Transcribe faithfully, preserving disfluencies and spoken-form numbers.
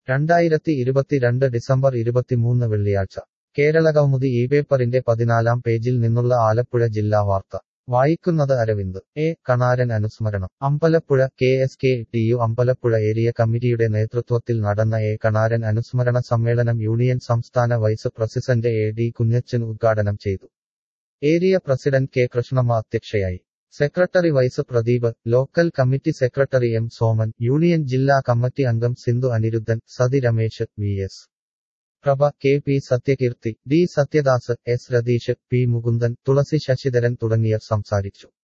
രണ്ടായിരത്തി ഇരുപത്തിരണ്ട് ഡിസംബർ ഇരുപത്തിമൂന്ന് വെള്ളിയാഴ്ച കേരളകൗമുദി ഈ പേപ്പറിന്റെ പതിനാലാം പേജിൽ നിന്നുള്ള ആലപ്പുഴ ജില്ലാ വാർത്ത വായിക്കുന്നത് അരവിന്ദ്. എ കണാരൻ അനുസ്മരണം. Ambalappuzha. K S K T U Ambalappuzha area കമ്മിറ്റിയുടെ നേതൃത്വത്തിൽ നടന്ന എ കണാരൻ അനുസ്മരണ സമ്മേളനം യൂണിയൻ സംസ്ഥാന vice president A D Kunjachan ഉദ്ഘാടനം ചെയ്തു. ഏരിയ പ്രസിഡന്റ് കെ കൃഷ്ണമ്മ അധ്യക്ഷയായി. Secretary vice Pradeep, local committee secretary M Soman, union ജില്ലാ കമ്മിറ്റി അംഗം Sindhu Aniruddhan, Sathi Ramesh, V S Prabha, K P Sathyakeerthi, D Sathyadas, S Ratheesh, P Mukundan, Thulasi Sasidharan തുടങ്ങിയവർ സംസാരിച്ചു.